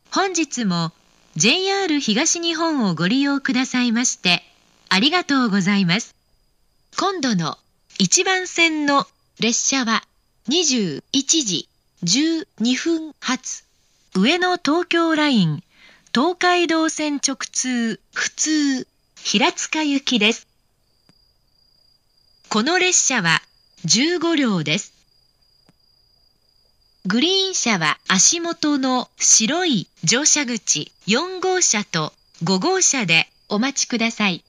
本日も JR 東日本をご利用くださいましてありがとうございます。今度の1番線の列車は21時12分発上野東京ライン東海道線直通普通平塚行きです。この列車は15両です。グリーン車は足元の白い乗車口4号車と5号車でお待ちください。